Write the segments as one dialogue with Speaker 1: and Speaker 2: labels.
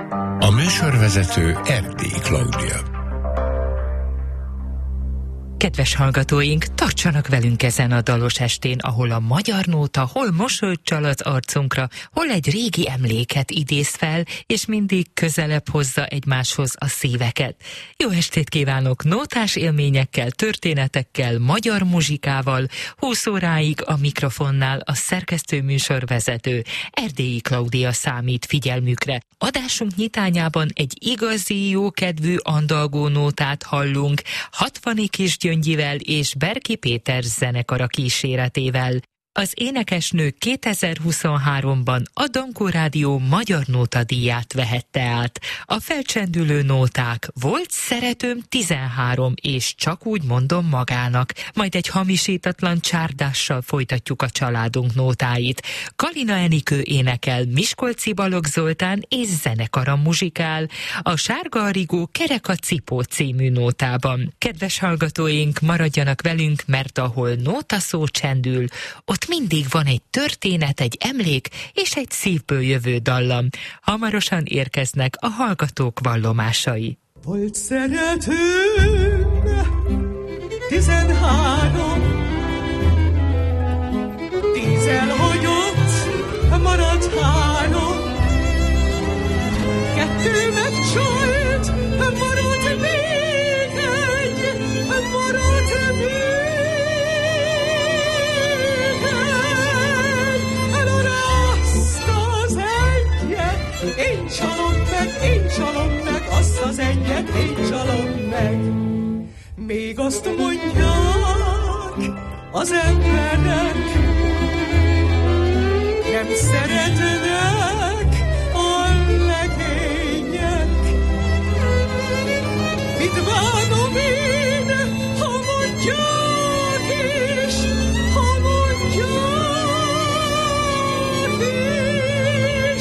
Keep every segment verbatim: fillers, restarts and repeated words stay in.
Speaker 1: A műsorvezető Erdélyi Klaudia.
Speaker 2: Kedves hallgatóink, tartsanak velünk ezen a dalos estén, ahol a magyar nóta hol mosolyt csal az arcunkra, hol egy régi emléket idéz fel, és mindig közelebb hozza egymáshoz a szíveket. Jó estét kívánok nótás élményekkel, történetekkel, magyar muzsikával, húsz óráig a mikrofonnál a szerkesztő műsorvezető Erdélyi Klaudia számít figyelmükre. Adásunk nyitányában egy igazi jókedvű andalgó nótát hallunk, hatvani kis Gyöngyivel és Berki Péter zenekara kíséretével. Az énekesnő kétezer-huszonháromban a Dankó Rádió Magyar Nóta díját vehette át. A felcsendülő nóták Volt szeretőm tizenhárom, és csak úgy mondom magának. Majd egy hamisítatlan csárdással folytatjuk a családunk nótáit. Kalina Enikő énekel, Miskolci Balogh Zoltán és zenekara muzsikál a Sárga a rigó, kerek a cipó című nótában. Kedves hallgatóink, maradjanak velünk, mert ahol nótaszó csendül, ott mindig van egy történet, egy emlék és egy szívből jövő dallam. Hamarosan érkeznek a hallgatók vallomásai.
Speaker 3: Volt szeretőm tizenhárom, tíz elhagyott, maradt három, kettő megcsalt, maradt még egy, maradt még egy. Én csalom meg, én csalom meg, azt az egyet én csalom meg. Még azt mondják az emberek, nem szeretnek a legények. Mit bánom én, ha mondják is, ha mondják is.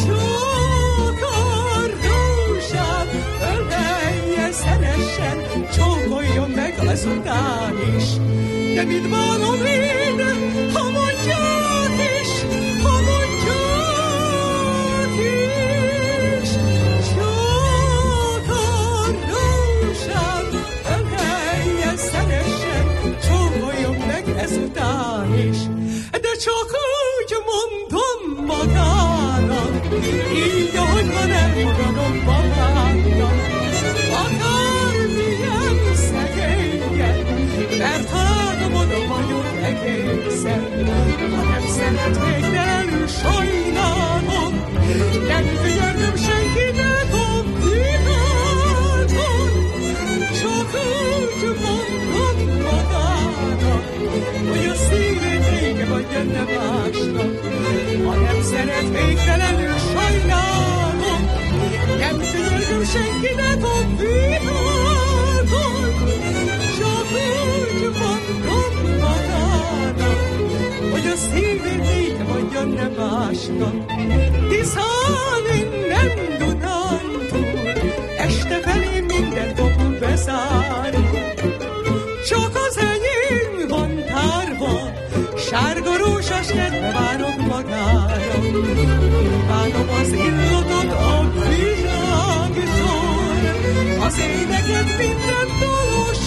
Speaker 3: Szeressen, csókoljon meg azután is. De mit bánom én, ha mondják is, ha mondják is. Csak a rózsám öleljen, szeressen, csókoljon meg ezután is. De csak úgy mondom magának, így ahogy van elfogadom magának. Akármilyen szegényen, mert látom, oda vagyok egészen. Ha nem szeretnék, de elő sajnálom, nem figyeltem senkinek a világon. Csak úgy mondom magának, hogy a szívét ége vagy jönne másnak. Ha nem szeretnék, de elő sajnálom, nem figyeltem senkinek a világon. Csak úgy mondom magának, hogy a szívét ége vagy jönne másnak. Tiszán innen Dunántúl, este felé minden kapun bezárul. Csak az enyém van tárva, sárga rózsás kedve várok magára. Várom az illatot a virágtól, az éneket minden dalos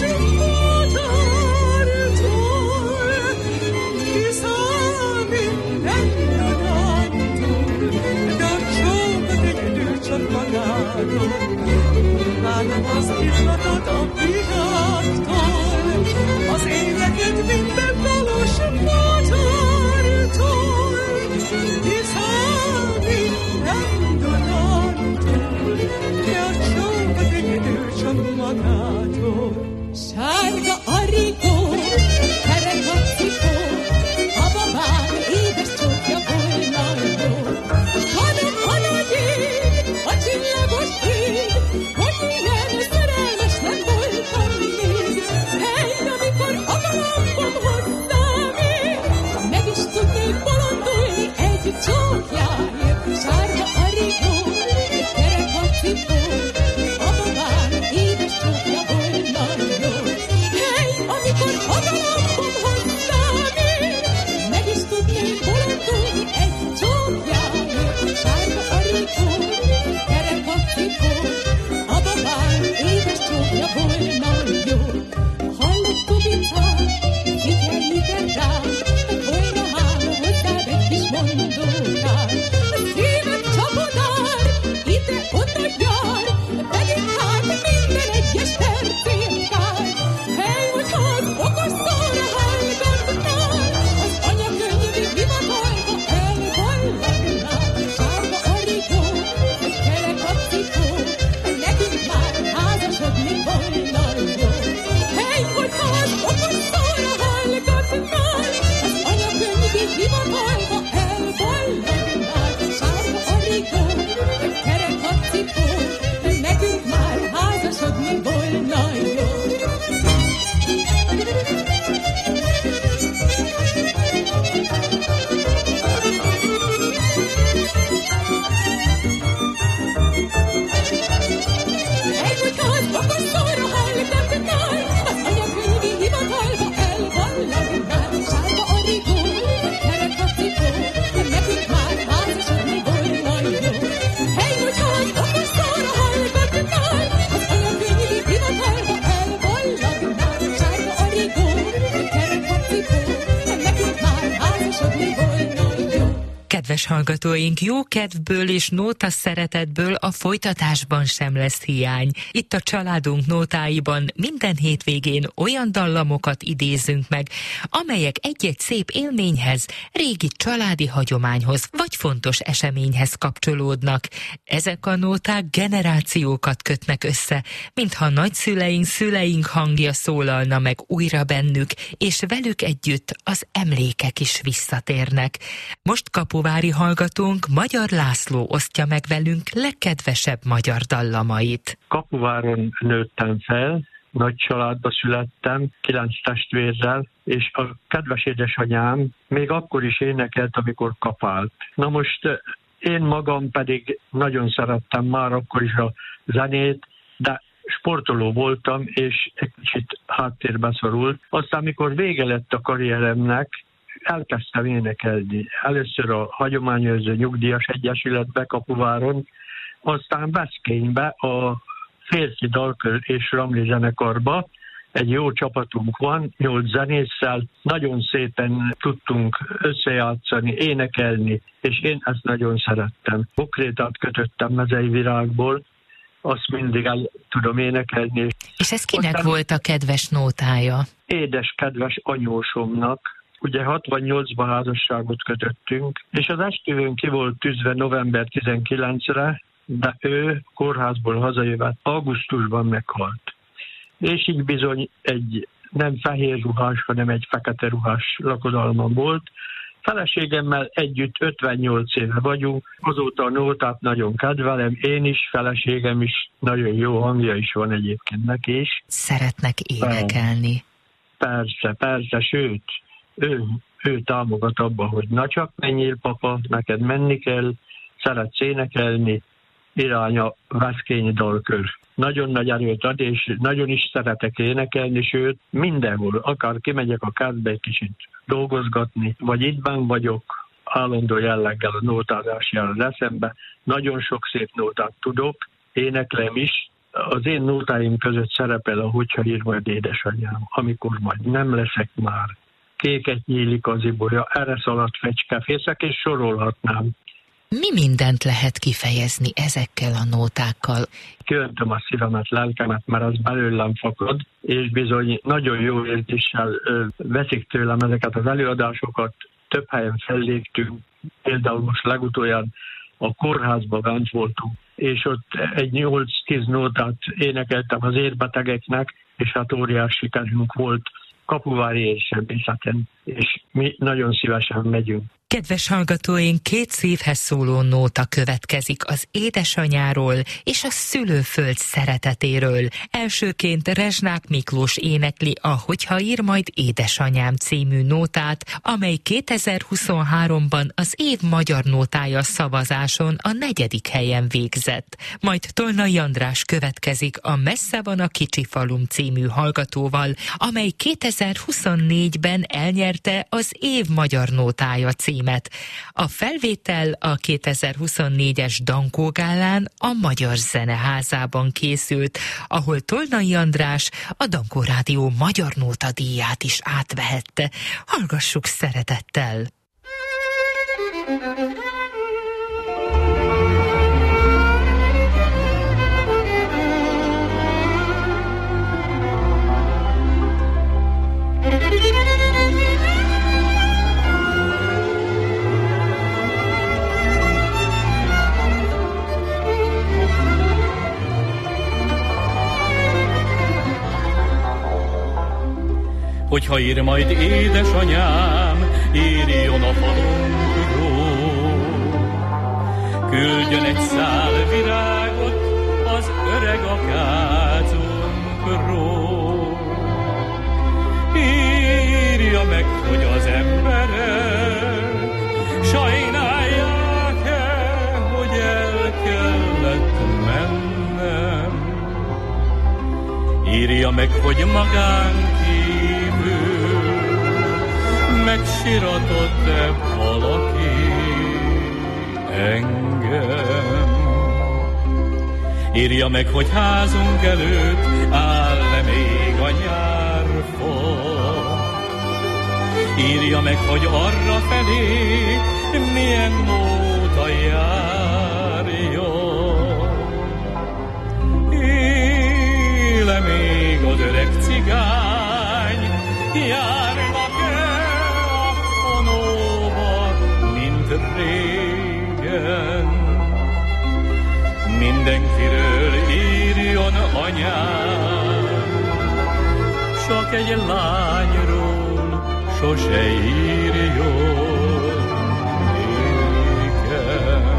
Speaker 3: madártól. Tiszán minden Dunántúl, de a csókot egyedül csak magától. Várom az illatot a virágtól, az éneket minden dalos madártól. Tiszán minden Dunántúl, de a csókot egyedül csak magától.
Speaker 4: Sárga a rigó, kerek a cipó, a babám édes csókja volna jó. Hanem a nagy ég, a csillagos ég, hogy ilyen szerelmes nem voltam még. Hely, amikor a galambom hozzám ér, meg is tudnék bolondulni egy csókjáért. Sárga a rigó, kerek a cipó, a babám édes csókja volna jó. Hey!
Speaker 2: Kedves hallgatóink, jó kedvből és nóta szeretetből a folytatásban sem lesz hiány. Itt a családunk nótáiban minden hétvégén olyan dallamokat idézünk meg, amelyek egy-egy szép élményhez, régi családi hagyományhoz vagy fontos eseményhez kapcsolódnak. Ezek a nóták generációkat kötnek össze, mintha nagyszüleink, szüleink hangja szólalna meg újra bennük, és velük együtt az emlékek is visszatérnek. Most kapuvári hallgatónk Magyar László osztja meg velünk legkedvesebb magyar dallamait.
Speaker 5: Kapuváron nőttem fel, nagy családba születtem, kilenc testvérrel, és a kedves édesanyám még akkor is énekelt, amikor kapált. Na most én magam pedig nagyon szerettem már akkor is a zenét, de sportoló voltam, és egy kicsit háttérbe szorult. Aztán, mikor vége lett a karrieremnek, elkezdtem énekelni. Először a Hagyományőrző Nyugdíjas Egyesületbe Kapuváron, aztán Veszkénybe a férfi dalkör és ramli zenekarba. Egy jó csapatunk van, nyolc zenésszel, nagyon szépen tudtunk összejátszani, énekelni, és én ezt nagyon szerettem. Bokrétát kötöttem mezei virágból, azt mindig el tudom énekelni.
Speaker 2: És ez kinek aztán volt a kedves nótája?
Speaker 5: Édes, kedves anyósomnak. Ugye hatvannyolcban házasságot kötöttünk, és az esküvőn ki volt tűzve november tizenkilencedikére, de ő kórházból hazajövett, augusztusban meghalt. És így bizony egy nem fehér ruhás, hanem egy fekete ruhás lakodalmam volt. Feleségemmel együtt ötvennyolc éve vagyunk, azóta a nótát nagyon kedvelem, én is, feleségem is, nagyon jó hangja is van egyébként neki is.
Speaker 2: Szeretnek énekelni.
Speaker 5: Persze, persze, sőt, ő, ő támogat abba, hogy na csak menjél, papa, neked menni kell, szeretsz énekelni, irány a Veszkényi dalkör. Nagyon nagy erőt ad, és nagyon is szeretek énekelni, sőt, mindenhol, akár kimegyek a kertbe egy kicsit dolgozgatni, vagy itt benn vagyok, állandó jelleggel a nótázás jár az eszembe. Nagyon sok szép nótát tudok, éneklem is. Az én nótáim között szerepel a Hogyha ír majd édesanyám, amikor majd nem leszek már. Kéket nyílik az ibolya, erre szaladt fecskefészek, és sorolhatnám.
Speaker 2: Mi mindent lehet kifejezni ezekkel a nótákkal?
Speaker 5: Kiöntöm a szívemet, lelkemet, mert az belőlem fakad, és bizony nagyon jó érzéssel ö, veszik tőlem ezeket az előadásokat. Több helyen felléptünk, például most legutoljára a kórházban bent voltunk, és ott egy nyolc-tíz nótát énekeltem az érbetegeknek, és hát óriási sikerünk volt kapuvári érsebészen, és mi nagyon szívesen megyünk.
Speaker 2: Kedves hallgatóink, két szívhez szóló nóta következik az édesanyáról és a szülőföld szeretetéről. Elsőként Rezsnák Miklós énekli a Hogyha ír majd édesanyám című nótát, amely kétezer-huszonháromban az év magyar nótája szavazáson a negyedik helyen végzett. Majd Tolnai András következik a Messze van a kicsi falum című hallgatóval, amely kétezer-huszonnégyben elnyerte az év magyar nótája címet. A felvétel a kétezer-huszonnégyes Dankó gálán a Magyar Zeneházában készült, ahol Tolnai András a Dankó Rádió Magyar Nóta díját is átvehette. Hallgassuk szeretettel!
Speaker 6: Hogyha ír majd édesanyám, írjon a falunkról. Küldjön egy szál virágot az öreg akácunkról. Írja meg, hogy az emberek sajnálják-e, hogy el kellett mennem. Írja meg, hogy magán megsiratott-e valaki engem. Írja meg, hogy házunk előtt áll-e még a nyárfa. Írja meg, hogy arra felé milyen nóta járjon. Éle még az öreg cigány, járnak-e a fonóba, mint régen. Mindenkiről írjon anyám, csak egy lányról sose írjon nékem.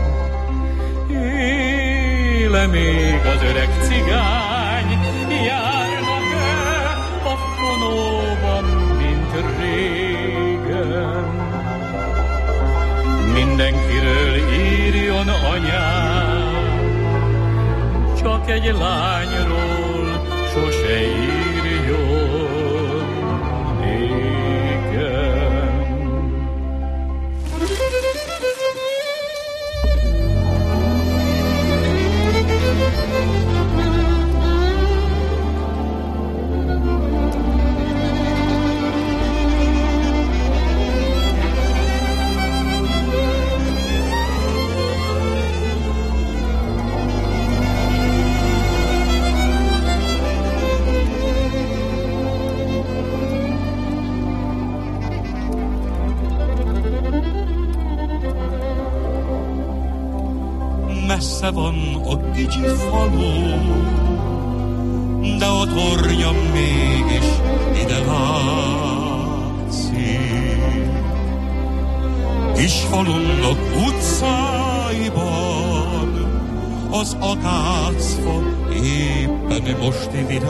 Speaker 6: Éle még az öreg cigány, járnak-e a fonóban, mint régen. Mindenkiről írjon anyám, csak egy lányról sose írjon nékem.
Speaker 7: Messze van a kicsi falu, de a tornya mégis ide látszik. Kis falunknak utcáiban az akácfa éppen most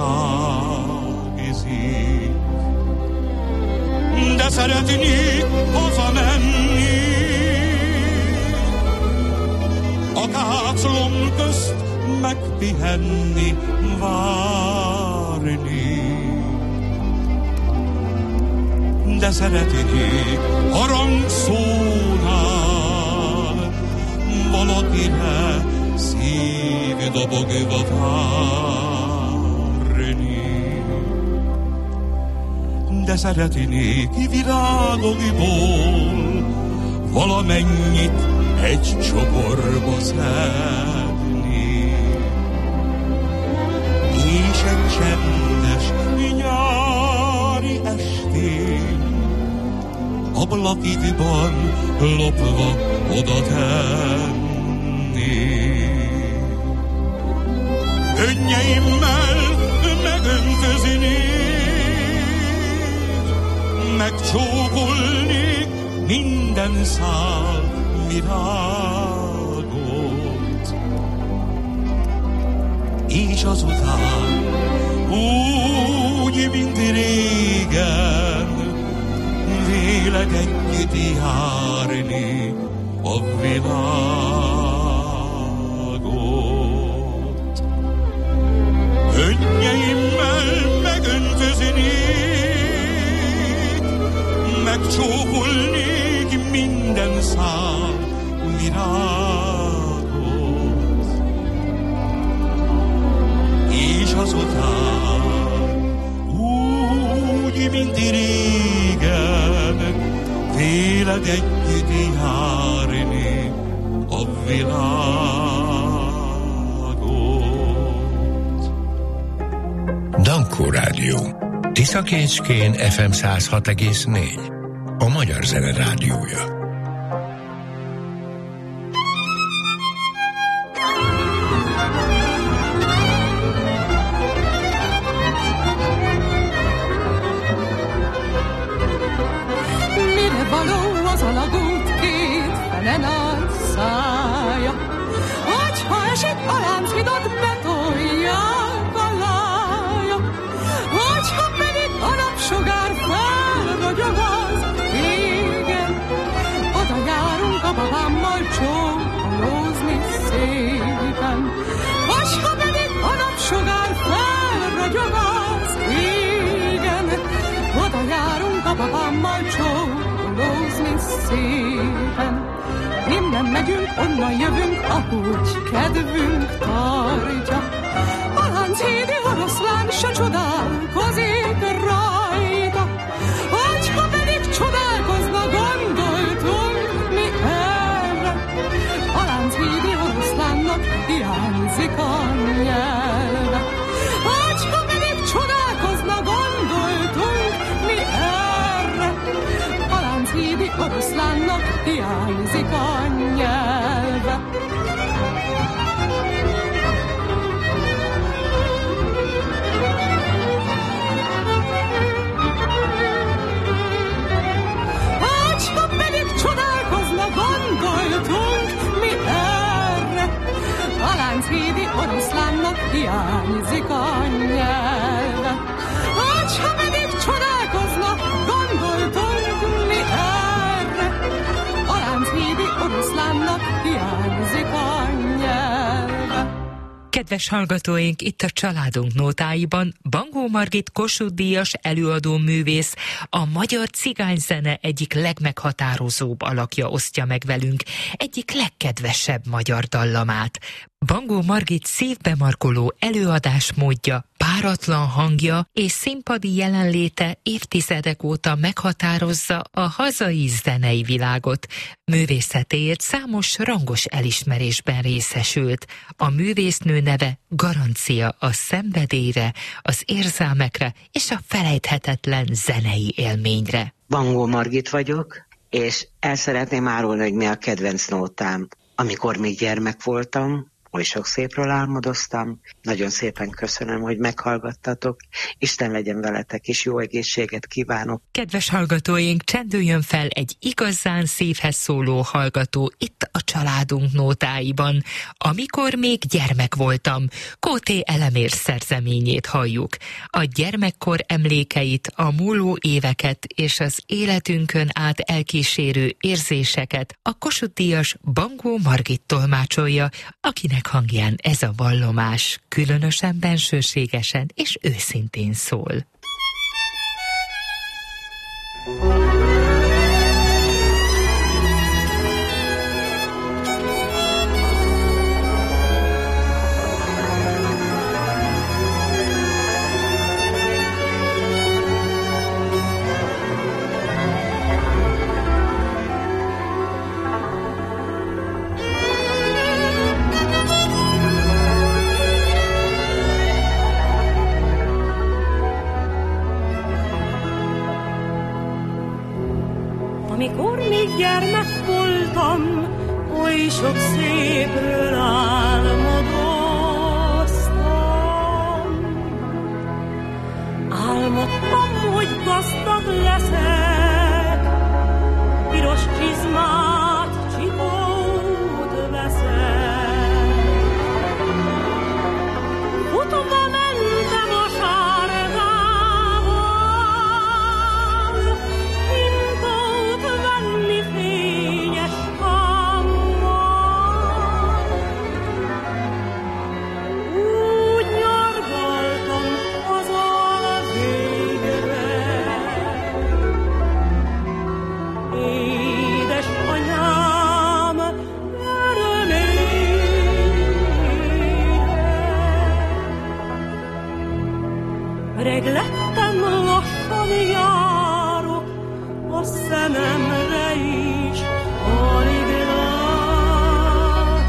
Speaker 7: virágzik. De szeretnék hazamenni, akáclom közt megpihenni, várni. De szeretnék harangszónál valakire szívdobogva várni. De szeretnék virágokból valamennyit egy csokorba szedni, és egy csendes nyári estén ablakidban lopva oda tenni. Könnyeimmel megöntözni, megcsókolni minden szál virágot, és azután úgy, mint régen, vélek együtt járni a világot. Könnyeimmel megöntözni, megcsókolnék minden szál virágot, és azután úgy, mint régen, véled együtt járni a világot.
Speaker 1: Dankó Rádió. Tiszakécskén ef em száz hat egész négy. A Magyar Zene Rádiója.
Speaker 4: Mire való az alagút két felen áll szája, hogyha esik a Lánchidot betolják alája, hogyha pedig a napsugár felragyog az égen, oda járunk a babámmal csókolózni szépen, hogyha pedig a napsugár felragyog az égen, oda járunk a babámmal csókolózni szépen. Innen megyünk, onnan jövünk, ahogy kedvünk tartja. A Lánchídi oroszlán se csodálkozik rajta, hogyha pedig csodálkozna, gondoltunk mi hiányzik a nyelve. Ácska pedig csodálkozna, gondoltunk mi erre. A lánchídi oroszlánnak hiányzik a nyelve. Ácska pedig csodálkozna, gondoltunk mi erre. A lánchídi oroszlánnak hiányzik a nyelve. Ácska pedig csodálkozna, gondoltunk mi erre. A lánchídi oroszlánnak hiányzik a nyelve.
Speaker 2: Kedves hallgatóink, itt a Családunk nótáiban Bangó Margit Kossuth-díjas előadó művész, a magyar cigányzene egyik legmeghatározóbb alakja osztja meg velünk egyik legkedvesebb magyar dallamát. Bangó Margit szívbemarkoló előadásmódja, páratlan hangja és színpadi jelenléte évtizedek óta meghatározza a hazai zenei világot. Művészetéért számos rangos elismerésben részesült. A művésznő neve garancia a szenvedélyre, az érzelmekre és a felejthetetlen zenei élményre.
Speaker 8: Bangó Margit vagyok, és el szeretném árulni, hogy mi a kedvenc nótám. Amikor még gyermek voltam, oly sok szépről álmodoztam. Nagyon szépen köszönöm, hogy meghallgattatok. Isten legyen veletek, és jó egészséget kívánok.
Speaker 2: Kedves hallgatóink, csendüljön fel egy igazán szívhez szóló hallgató itt a Családunk nótáiban. Amikor még gyermek voltam, Kóté Elemér szerzeményét halljuk. A gyermekkor emlékeit, a múló éveket és az életünkön át elkísérő érzéseket a Kossuth-díjas Bangó Margit tolmácsolja, akinek hangján ez a vallomás különösen bensőségesen és őszintén szól.
Speaker 3: Amikor még gyermek voltam, oly sok szépről álmodoztam. Álmodtam, hogy gazdag leszek, piros csizmát, csipót veszek. Futva mentem a sárgával, hintót venni fényes kammal. Úgy nyargaltam haza végre, édesanyám örömére. Reg lettem, lassan járok, a szememre is alig látom.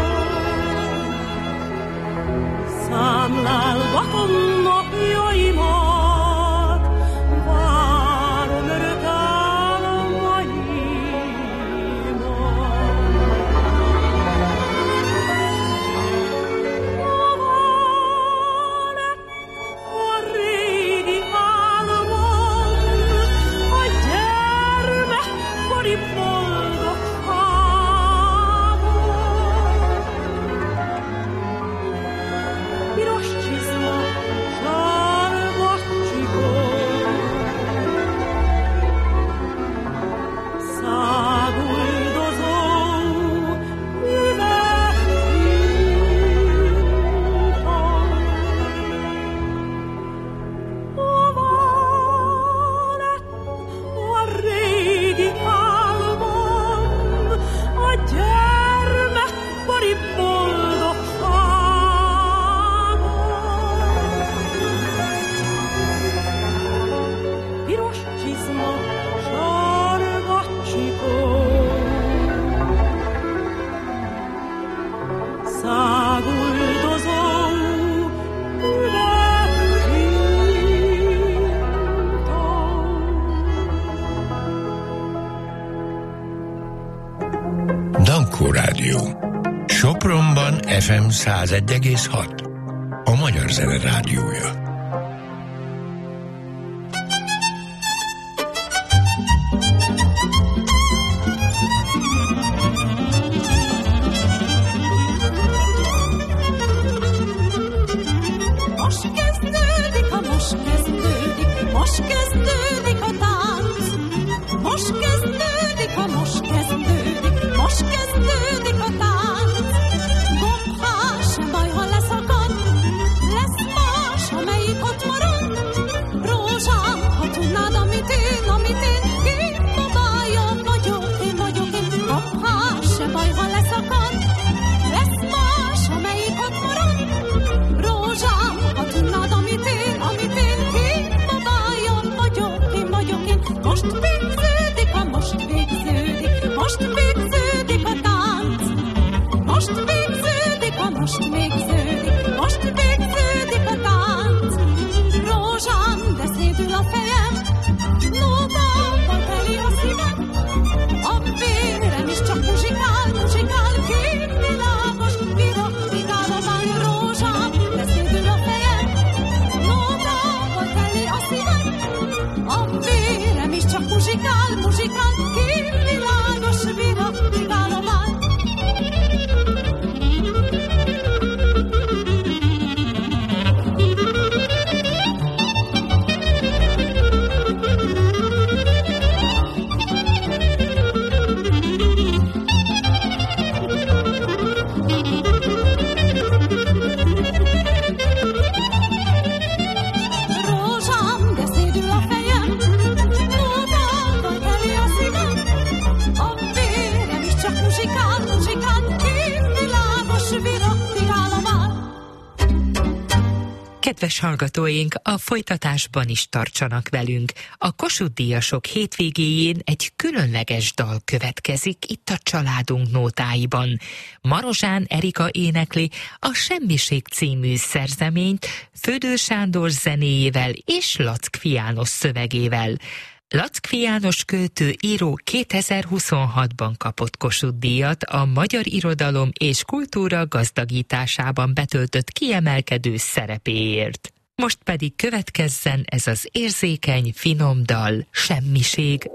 Speaker 3: Számlálgatom napjaimat, várom örök álmaimat. Hova lett a régi álmom, a gyermekkori boldogságom? Piros csizma,
Speaker 1: ef em száz egy egész hat. A Magyar Zene Rádiója.
Speaker 4: Most kezdődik a tánc, most kezdődik a, most kezdődik, most kezdődik a tánc. Gombhás, sem baj, ha leszakad, lesz más, amelyik ott marad. Rózsám, ha tudnád, amit én, amit én, én babája vagyok, én vagyok én. Gombhás, sem baj, ha leszakad, lesz más, amelyik ott marad. Rózsám, ha tudnád, amit én, amit én, most végződik a, most végződik, most végződik a tánc. Most végződik a, most végződik, most végződik a tánc. Rózsám, de szédül a fejem, nótával teli a szívem. A vérem is csak muzsikál, muzsikál, két világos, virogigálomán. Rózsám, de szédül a fejem, nótával teli a szívem. A vérem is csak muzsikál, muzsikál, két világos, virogigálomán. Rózsám, de szédül a fejem, nótával teli a szívem. A vérem is csak muzsikál, muzsikál, két világos, virogigálomán.
Speaker 2: Kedves hallgatóink, a folytatásban is tartsanak velünk. A Kossuth-díjasok hétvégéjén egy különleges dal következik itt a családunk nótáiban. Marozsán Erika énekli a Semmiség című szerzeményt Födő Sándor zenéjével és Lackfi János szövegével. Lackfi János költő író kétezer-huszonhatban kapott Kossuth-díjat a magyar irodalom és kultúra gazdagításában betöltött kiemelkedő szerepéért. Most pedig következzen ez az érzékeny, finom dal, Semmiség.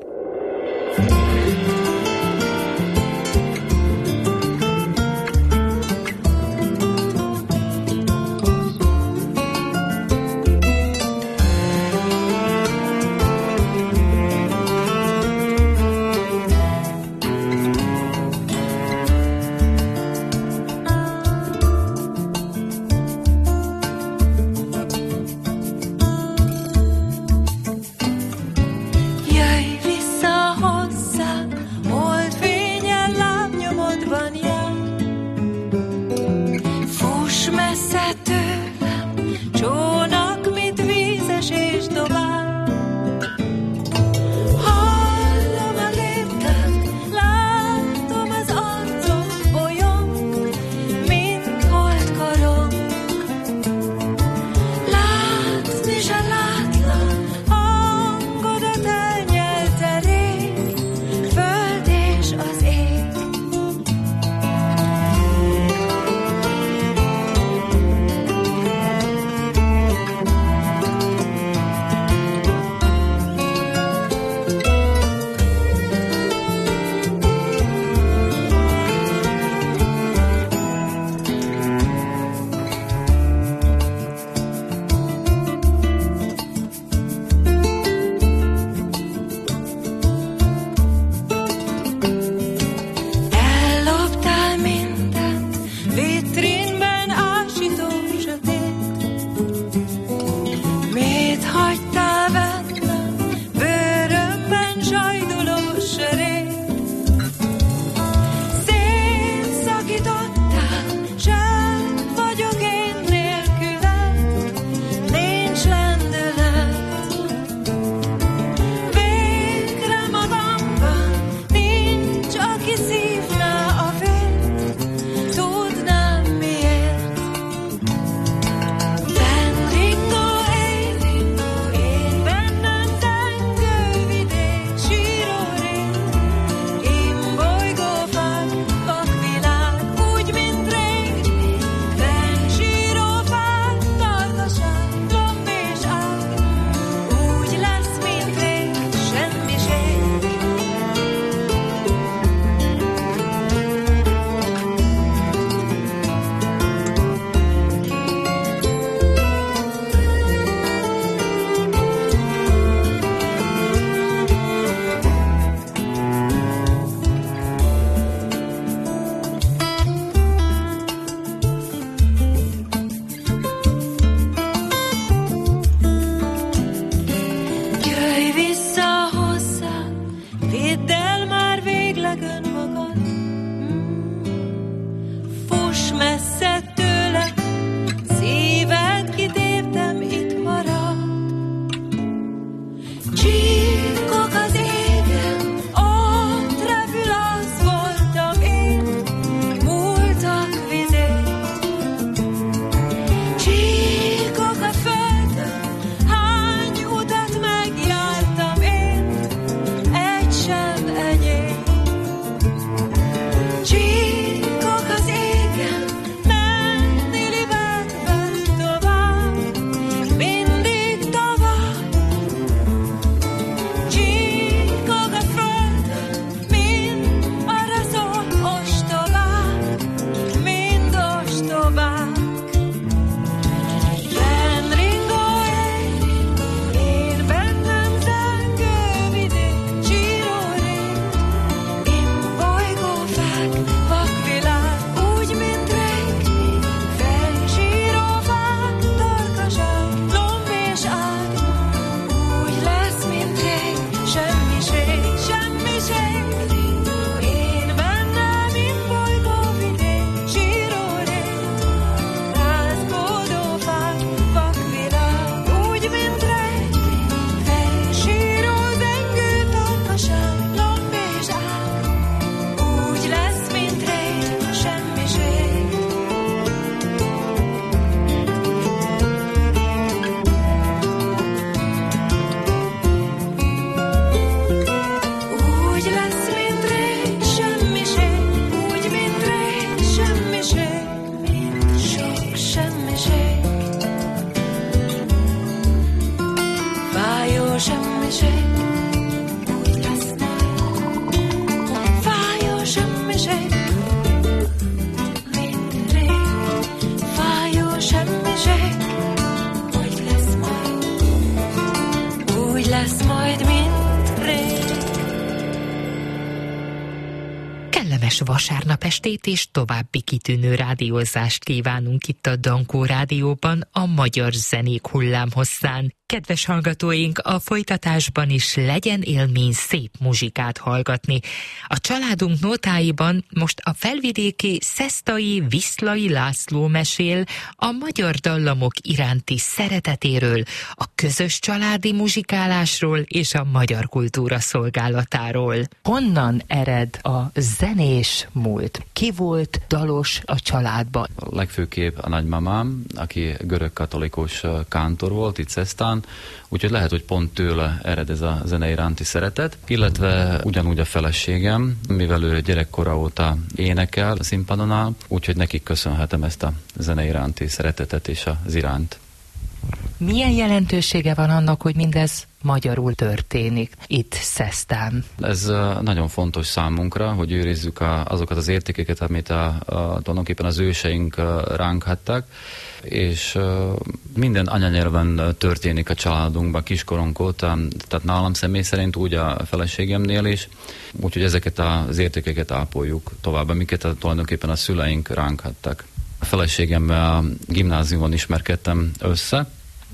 Speaker 2: Vasárnap estét és további kitűnő rádiózást kívánunk itt a Dankó Rádióban a magyar zenék hullámhosszán. Kedves hallgatóink, a folytatásban is legyen élmény szép muzsikát hallgatni. A családunk nótáiban most a felvidéki Szesztai Viszlai László mesél a magyar dallamok iránti szeretetéről, a közös családi muzsikálásról és a magyar kultúra szolgálatáról. Honnan ered a zenés múlt? Ki volt dalos a családban?
Speaker 9: A legfőképp a nagymamám, aki görög-katolikus kántor volt itt Szesztán, úgyhogy lehet, hogy pont tőle ered ez a zene iránti szeretet, illetve ugyanúgy a feleségem, mivel ő gyerekkora óta énekel a színpadon áll, úgyhogy nekik köszönhetem ezt a zene iránti szeretetet és az iránt.
Speaker 2: Milyen jelentősége van annak, hogy mindez magyarul történik itt Szesztán?
Speaker 9: Ez nagyon fontos számunkra, hogy őrizzük a, azokat az értékeket, amit a, a, tulajdonképpen az őseink ránk hattak, és minden anyanyelven történik a családunkban kiskorunk óta, tehát nálam személy szerint úgy a feleségemnél is, úgyhogy ezeket az értékeket ápoljuk tovább, amiket a, tulajdonképpen a szüleink ránk hattak. A feleségemmel a gimnáziumon ismerkedtem össze,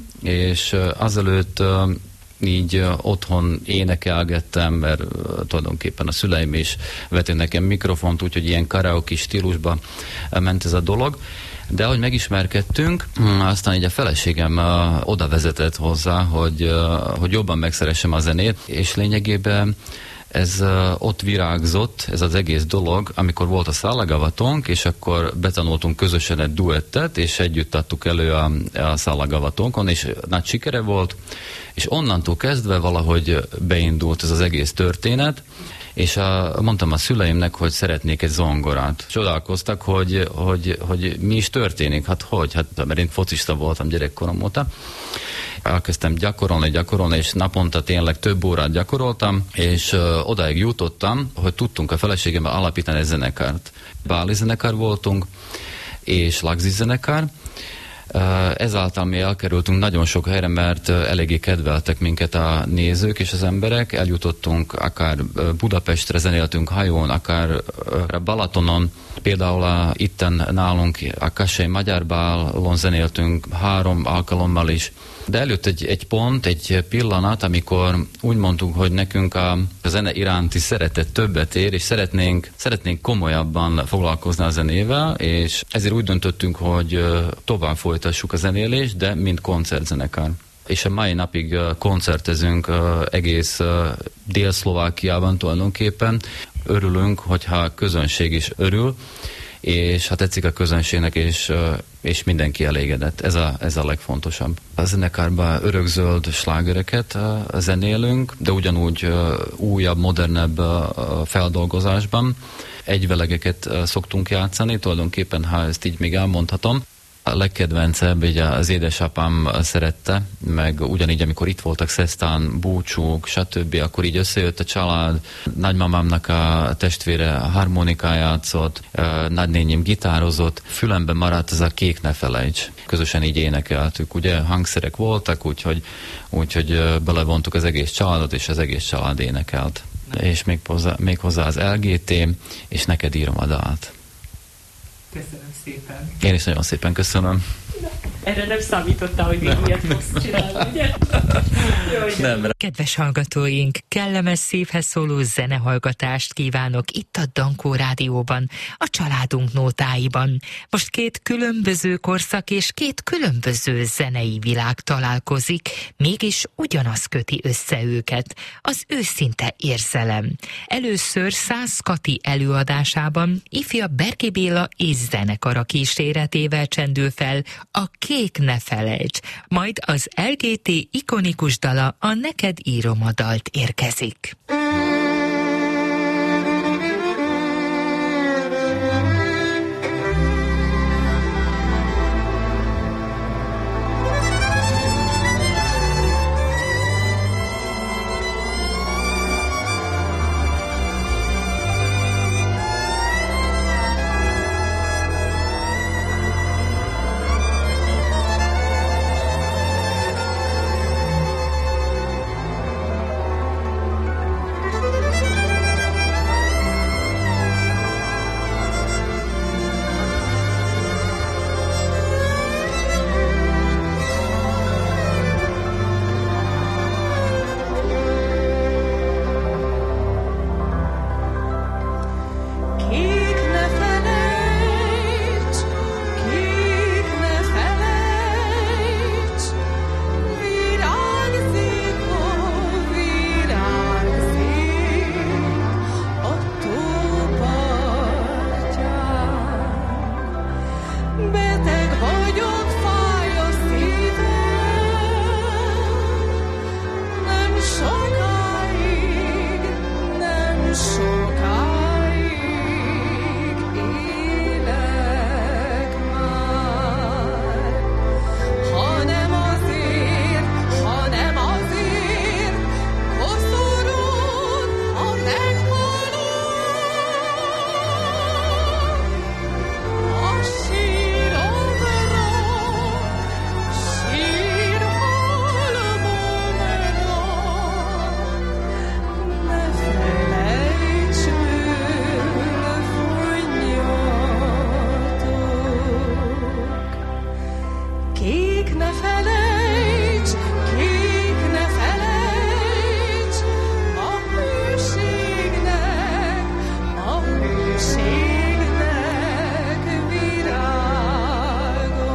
Speaker 9: és azelőtt így otthon énekelgettem, mert tulajdonképpen a szüleim is vettek nekem mikrofont, úgyhogy ilyen karaoke stílusba ment ez a dolog. De ahogy megismerkedtünk, aztán így a feleségem oda vezetett hozzá, hogy, hogy jobban megszeressem a zenét, és lényegében ez ott virágzott, ez az egész dolog, amikor volt a szállagavatónk, és akkor betanultunk közösen egy duettet, és együtt adtuk elő a, a szállagavatónkon, és nagy sikere volt, és onnantól kezdve valahogy beindult ez az egész történet, és a, mondtam a szüleimnek, hogy szeretnék egy zongorát. Csodálkoztak, hogy, hogy, hogy mi is történik. Hát hogy? Hát mert én focista voltam gyerekkorom óta. Elkezdtem gyakorolni, gyakorolni, és naponta tényleg több órát gyakoroltam, és uh, odáig jutottam, hogy tudtunk a feleségemmel alapítani egy zenekart. Báli zenekar voltunk, és lagzi zenekar. Ezáltal mi elkerültünk nagyon sok helyre, mert eléggé kedveltek minket a nézők és az emberek. Eljutottunk akár Budapestre, zenéltünk hajón, akár Balatonon. Például a, itten nálunk a Kassai Magyar Bálon zenéltünk három alkalommal is. De előtt egy, egy pont, egy pillanat, amikor úgy mondtuk, hogy nekünk a, a zene iránti szeretet többet ér, és szeretnénk, szeretnénk komolyabban foglalkozni a zenével, és ezért úgy döntöttünk, hogy tovább folytassuk a zenélést, de mint koncertzenekar. És a mai napig koncertezünk egész Dél-Szlovákiában tulajdonképpen. Örülünk, hogyha a közönség is örül, és ha tetszik a közönségnek, és, és mindenki elégedett. Ez a, ez a legfontosabb. A zenekárban örökzöld slágereket zenélünk, de ugyanúgy újabb, modernebb feldolgozásban. Egyvelegeket szoktunk játszani, tulajdonképpen, ha ezt így még elmondhatom. A legkedvencebb, ugye az édesapám szerette, meg ugyanígy, amikor itt voltak Szesztán, búcsúk, stb., akkor így összejött a család, nagymamámnak a testvére harmonikát játszott, nagynényim gitározott, fülemben maradt ez a Kék ne felejts. Közösen így énekeltük, ugye hangszerek voltak, úgyhogy, úgyhogy belevontuk az egész családot, és az egész család énekelt. És még hozzá, még hozzá az el gé té, és neked írom a dalt.
Speaker 2: Köszönöm szépen.
Speaker 9: Én is nagyon szépen köszönöm.
Speaker 2: Erre nem számítottál, hogy még ilyet fogsz csinálni, ugye? Jó, nem. Kedves hallgatóink, kellemes szívhez szóló zenehallgatást kívánok itt a Dankó Rádióban, a családunk nótáiban. Most két különböző korszak és két különböző zenei világ találkozik, mégis ugyanaz köti össze őket, az őszinte érzelem. Először Szász Kati előadásában ifja Berki Béla és zenekara kíséretével csendül fel a Kék ne felejts, majd az el gé té ikonikus dala, a Neked írom a dalt érkezik.
Speaker 4: Kék ne felejts, kék ne felejts, a hűségnek, a hűségnek virága.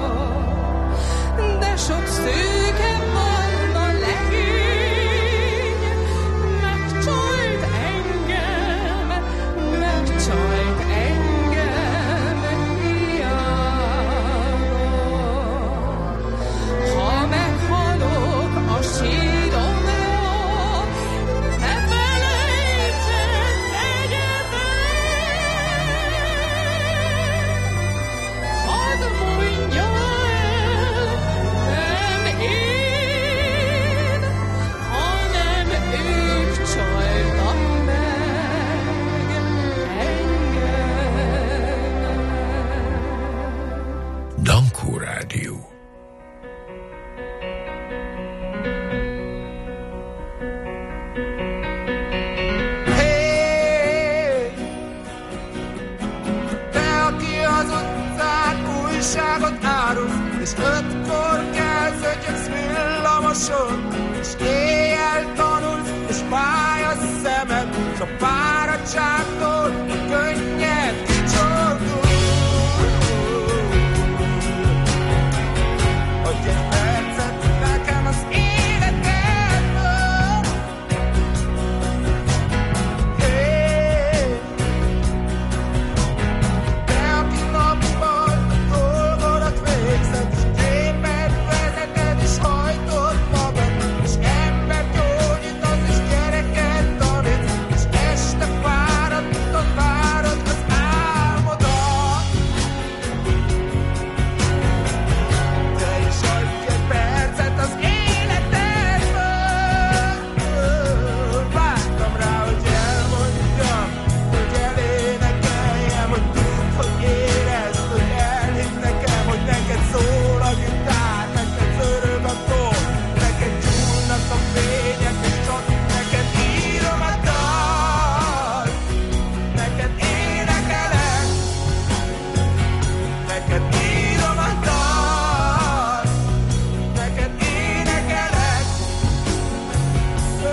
Speaker 4: De sok szőke barna legény megcsalt engem, megcsalt engem hiába. Ha meghalok a síromra, ne felejtsed, tegye meg. Hadd mondja el, nem én, hanem ők csaltak meg engem.
Speaker 1: Dankó Rádió.
Speaker 10: Te, aki az utcán újságot árulsz, és ötkor kelsz, ötyöksz villamoson, és éjjel tanulsz, és fáj a szemed, s a fáradtságtól a könnyed kicsordul. Adj egy percet nekem az életedből. Hey. Te, aki nappal a dolgodat végzed, és gépet vezeted, és hajtod magad, és embert gyógyítasz, és gyereket tanít, és este fáradtan várod az álmodat. Te is adj egy percet az életedből. Vártam rá, hogy elmondjam, hogy elénekeljem, hogy tudd, hogy érezd, hogy elhidd nekem, hogy neked szól a gitár, neked zörög a tól, neked gyúlnak a fények, és csak neked írom a dal. Neked énekelek, neked írom a dal, neked énekelek. Oh.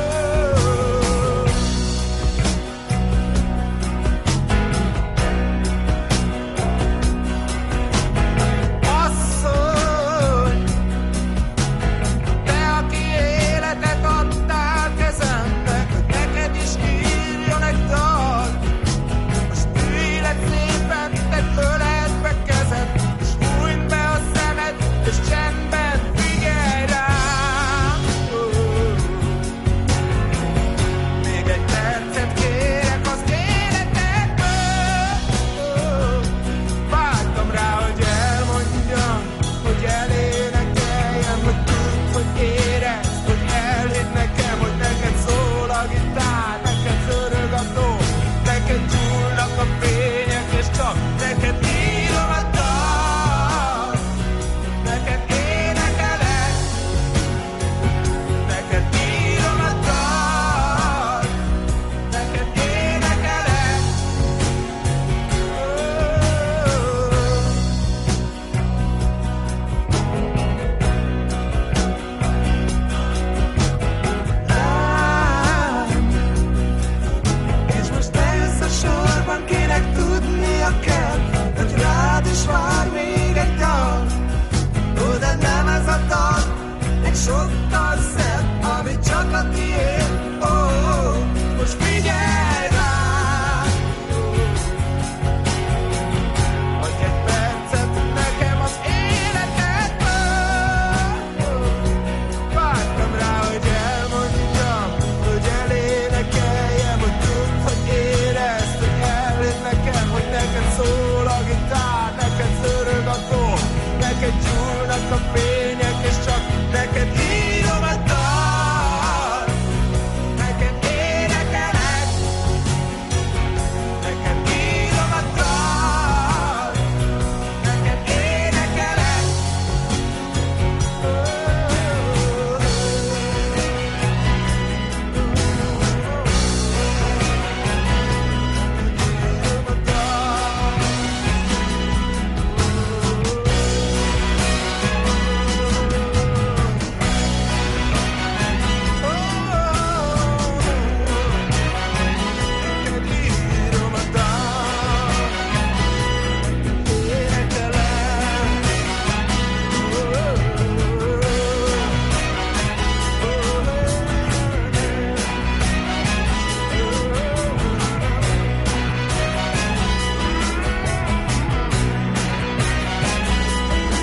Speaker 10: Asszony, te, aki életet adtál kezembe, hogy neked is írjon egy dal. Most ülj le szépen, tedd öletbe kezed, és fújnd be a szemed, és csendben figyelj rám. Oh. Még egy percet kérek az életedből. Oh. Vártam rá, hogy elmondjam, hogy elénekeljem, hogy tudd, hogy érezd, hogy elhidd nekem, hogy neked szól a gitár, neked zörög a tó, neked gyúlnak a fények, és csak neked írom a dal. Neked énekelek, neked írom a dal, neked énekelek. És most eljössz a sorban, kinek tudnia kell, hogy rád is vár még egy dal. Ó, de nem ez a dal, egy sokkal szebb, ami csak a tiéd. Ó, most figyelj rám. Adj egy percet nekem az életedből. Vártam rá, hogy elmondjam, hogy elénekeljem, hogy tudd, hogy érezd, hogy elhidd nekem, hogy neked szól a gitár, neked zörög a tó, neked gyúlnak a fények, és csak neked írom a dal. Neked énekelek, neked írom a dal, neked énekelek. Oh.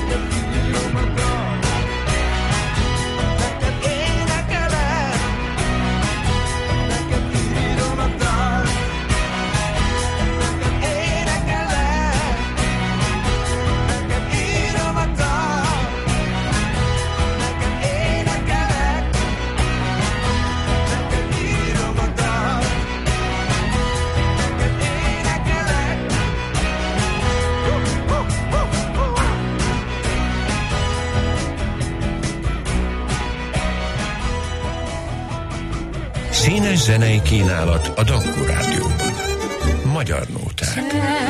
Speaker 1: Színes zenei kínálat a Dankó Rádióban. Magyar nóták.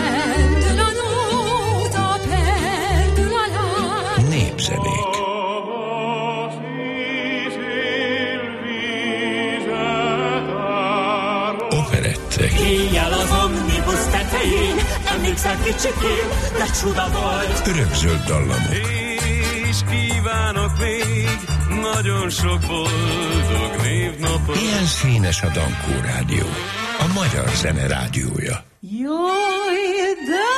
Speaker 1: Népzenék. Operettek.
Speaker 11: Éjjel az omnibus tetején, emlékszel kicsikén, de csuda volt.
Speaker 1: Örökzöld dallamok.
Speaker 6: És kívánok még nagyon sok boldog névnapot.
Speaker 1: Ilyen színes a Dankó Rádió, a magyar zene rádiója.
Speaker 4: Jaj, de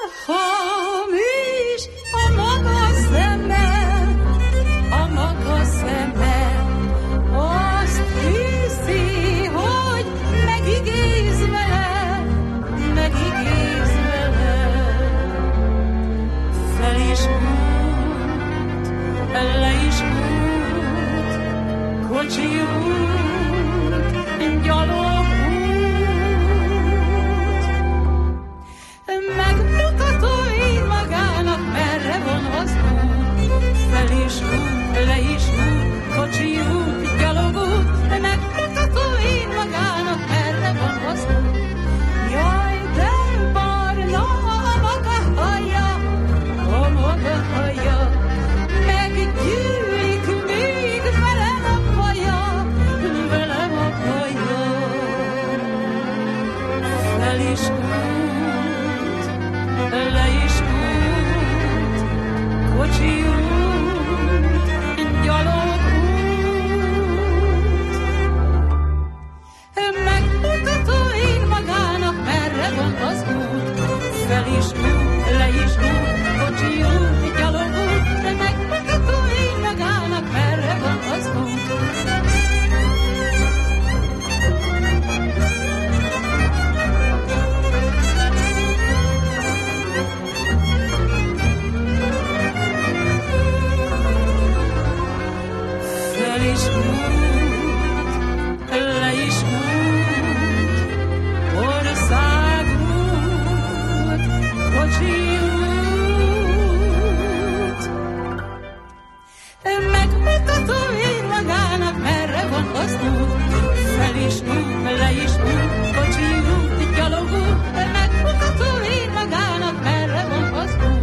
Speaker 4: hamis a maga szeme, a maga szeme, azt hiszi, hogy megigéz vele, megigéz vele. Fel is út, le is út, kocsi út, gyalog megmutató így magának, merre van az út. Fel is út, le is út, kocsi út, gyalog út, megmutató így magának, merre van az út. Jaj, de barna a maga haja, a maga haja, meggyűlik még velem a baja, velem a baja. Fel is út, le is út, kocsi út, gyalog út. Megmutató én magának, merre van az út. Fel is út, le is út, kocsi út, gyalog út. Megmutató én magának, merre van az út. Fel is út, le is út, országút, kocsi út. Megmutató én magának, merre van az út. Fel is út, le is út, kocsi út, gyalog út. Megmutató én magának, merre van az út.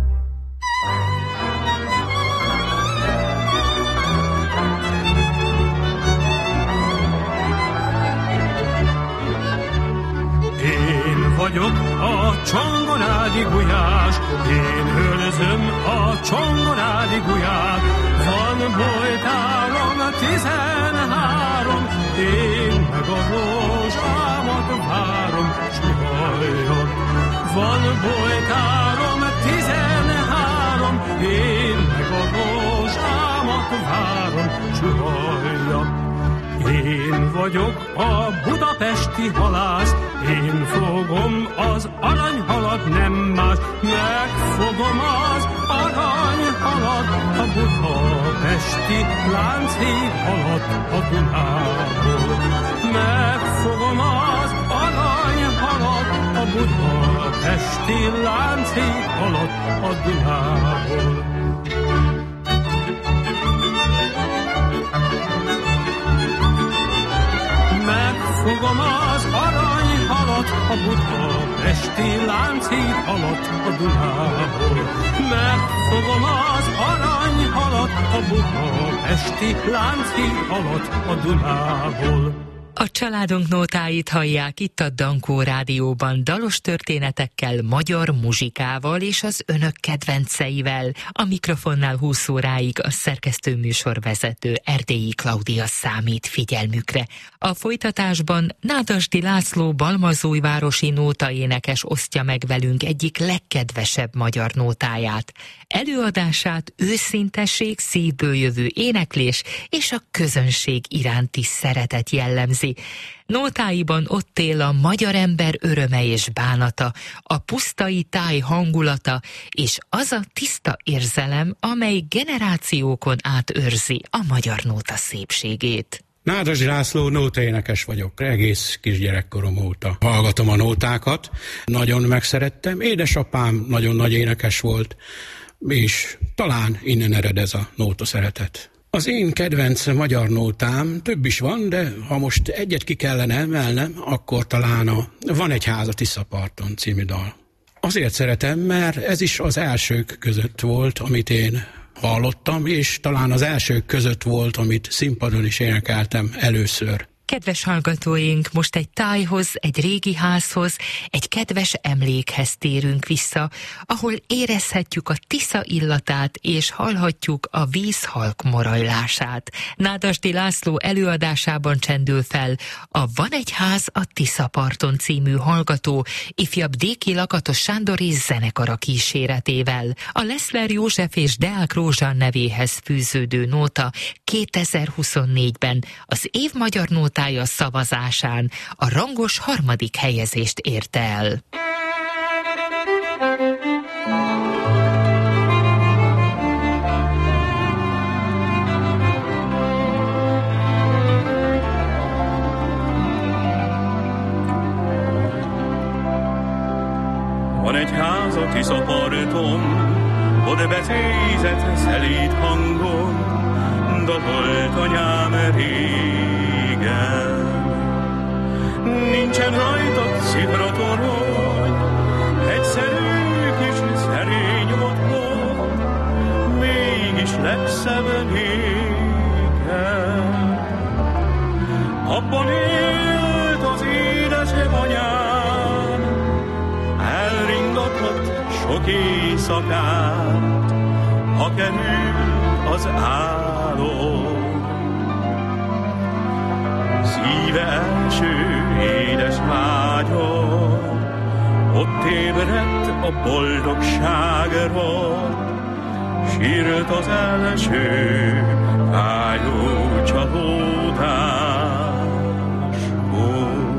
Speaker 6: Én vagyok a csongorádi gulyás, én hőlözöm a csongorádi gulyát. Van bolytárom tizenhárom, én meg a rózsámat várom, suhajjon. Van bolytárom tizenhárom, én meg a rózsámat várom, suhajjon. Én vagyok a budapesti halász, én fogom az aranyhalat, nem más. Megfogom az aranyhalat, a budapesti lánchíd alatt a Dunából. Megfogom az aranyhalat, a budapesti lánchíd alatt a Dunából. Megfogom az aranyhalat, a budapesti lánchíd alatt a Dunából. Megfogom az aranyhalat, a budapesti lánchíd alatt a Dunából.
Speaker 2: A családunk nótáit hallják itt a Dankó Rádióban dalos történetekkel, magyar muzsikával és az önök kedvenceivel. A mikrofonnál húsz óráig a szerkesztő műsorvezető Erdélyi Klaudia számít figyelmükre. A folytatásban Nádasdy László balmazújvárosi nótaénekes osztja meg velünk egyik legkedvesebb magyar nótáját. Előadását őszintesség, szívből jövő éneklés és a közönség iránti szeretet jellemzi. Nótáiban ott él a magyar ember öröme és bánata, a pusztai táj hangulata, és az a tiszta érzelem, amely generációkon át őrzi a magyar nóta szépségét.
Speaker 12: Nádasdy László, nótaénekes vagyok. Egész kisgyerekkorom óta hallgatom a nótákat. Nagyon megszerettem. Édesapám nagyon nagy énekes volt, és talán innen ered ez a nóta szeretet. Az én kedvenc magyar nótám több is van, de ha most egyet ki kellene emelnem, akkor talán a Van egy ház a Tiszaparton című dal. Azért szeretem, mert ez is az elsők között volt, amit én hallottam, és talán az elsők között volt, amit színpadon is énekeltem először.
Speaker 2: Kedves hallgatóink, most egy tájhoz, egy régi házhoz, egy kedves emlékhez térünk vissza, ahol érezhetjük a Tisza illatát, és hallhatjuk a víz halk morajlását. Nádasdy László előadásában csendül fel a Van egy ház a Tiszaparton című hallgató, ifjabb Déki Lakatos Sándor és zenekara kíséretével. A Leszler József és Deák Rózsa nevéhez fűződő nóta kétezer-huszonnégyben az év magyar nóta szavazásán a rangos harmadik helyezést érte el.
Speaker 6: Van egy ház a Tiszaparton, oda becézett szelíd hangon, dalolt anyám régen. Nincsen rajta cifra torony, egyszerű kis szerény otthon, mégis legszebb nékem. Abban élt az édesanyám, elringatott sok éjszakát, ha került az álom. Szíve első édes vágya, ott ébredt a boldogságra, sírt az első fájó csalódásból.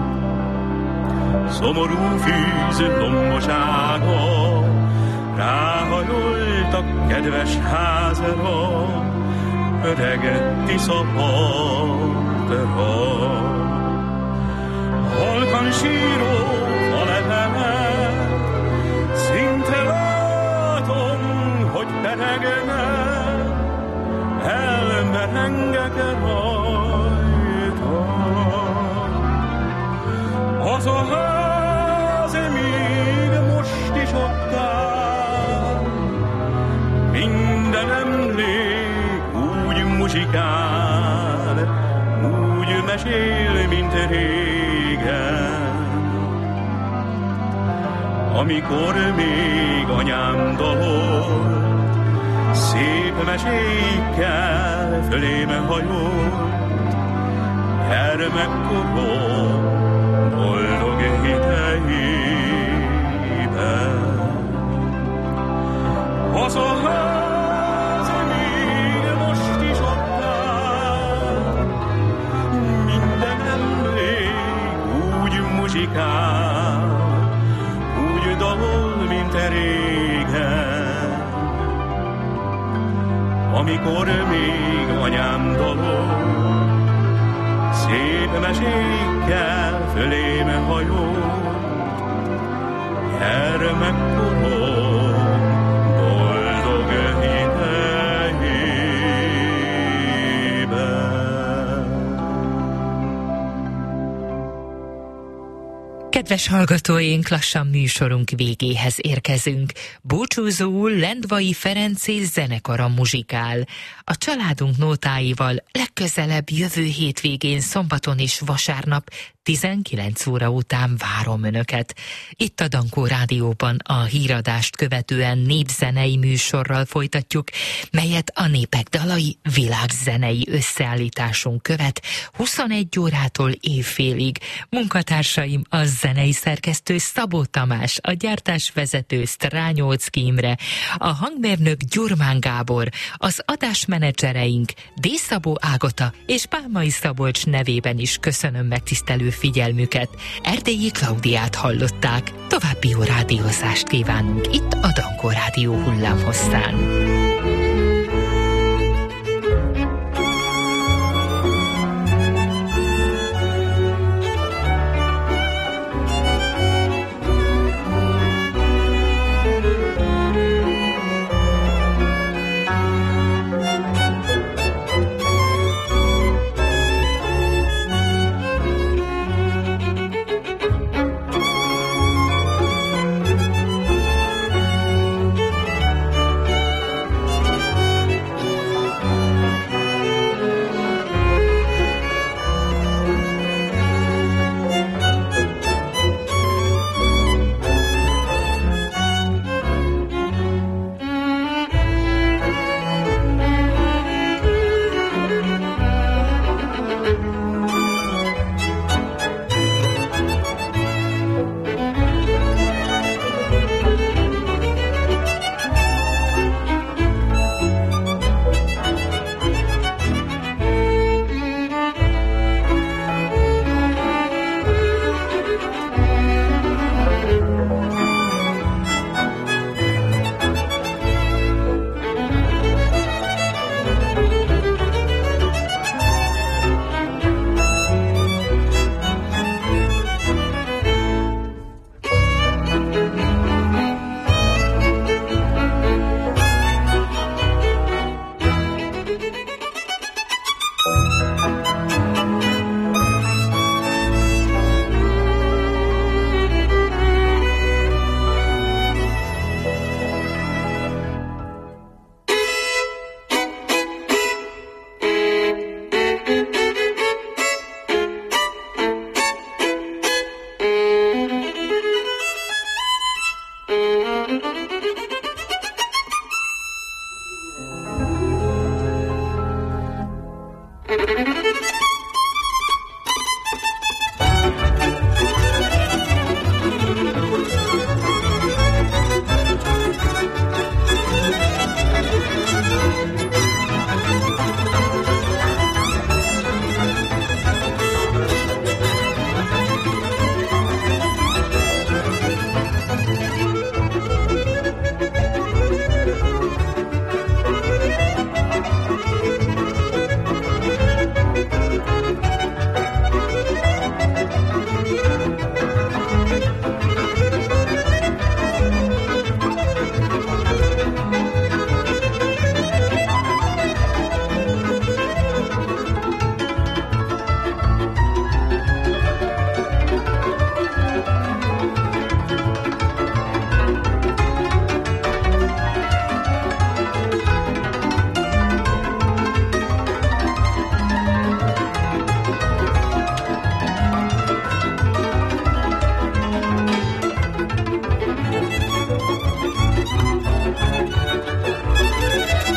Speaker 6: Szomorú fűz lombosága, ráhajolt a kedves házra, öreg Tiszapartra. Halkan síró faletemet, szinte látom, hogy peregene, elmerengek rajta. Az a ház még most is ott áll, minden emlék úgy muzsikál, úgy mesél, mint régen. Amikor még anyám dalolt, szép mesékkel föléme hajolt, gyermekkorom boldog hiteiben. Az a ház még most is ott áll, minden emlék úgy muzsikál, úgy dalol, mint régen. Amikor még anyám dalol, szép mesékkel föléme hajolt, gyermekkorom boldog hiteiben.
Speaker 2: Kedves hallgatóink, lassan műsorunk végéhez érkezünk. Búcsúzóul Lendvai Ferenc és zenekara muzsikál. A családunk nótáival legközelebb jövő hétvégén, szombaton és vasárnap tizenkilenc óra után várom Önöket. Itt a Dankó Rádióban a híradást követően népzenei műsorral folytatjuk, melyet a Népek Dalai világzenei összeállításunk követ huszonegy órától évfélig. Munkatársaim a zenei szerkesztő Szabó Tamás, a gyártásvezető Strányóczky Imre, a hangmérnök Gyurmán Gábor, az adásmenedzsereink D. Szabó Ágota és Pálmai Szabolcs nevében is köszönöm megtisztelő figyelmüket. Erdélyi Klaudiát hallották. További jó rádiózást kívánunk itt a Dankó Rádió hullámhosszán.